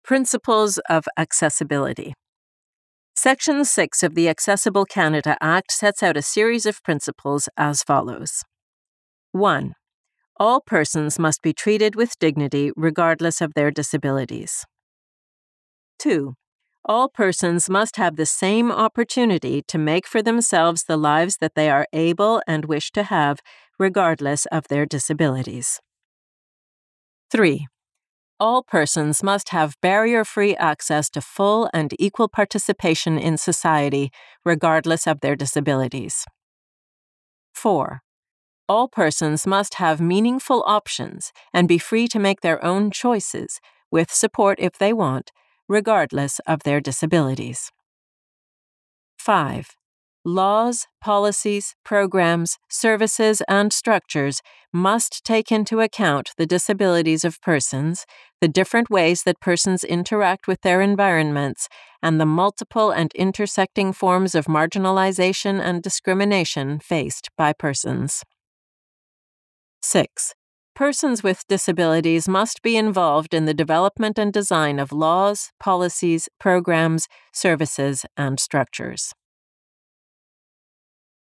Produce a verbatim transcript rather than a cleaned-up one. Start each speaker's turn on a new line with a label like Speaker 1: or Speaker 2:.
Speaker 1: Principles of Accessibility. Section six of the Accessible Canada Act sets out a series of principles as follows. one. All persons must be treated with dignity regardless of their disabilities. two. All persons must have the same opportunity to make for themselves the lives that they are able and wish to have, regardless of their disabilities. three. All persons must have barrier-free access to full and equal participation in society, regardless of their disabilities. four. All persons must have meaningful options and be free to make their own choices, with support if they want, regardless of their disabilities. five. Laws, policies, programs, services, and structures must take into account the disabilities of persons, the different ways that persons interact with their environments, and the multiple and intersecting forms of marginalization and discrimination faced by persons. six. Persons with disabilities must be involved in the development and design of laws, policies, programs, services, and structures.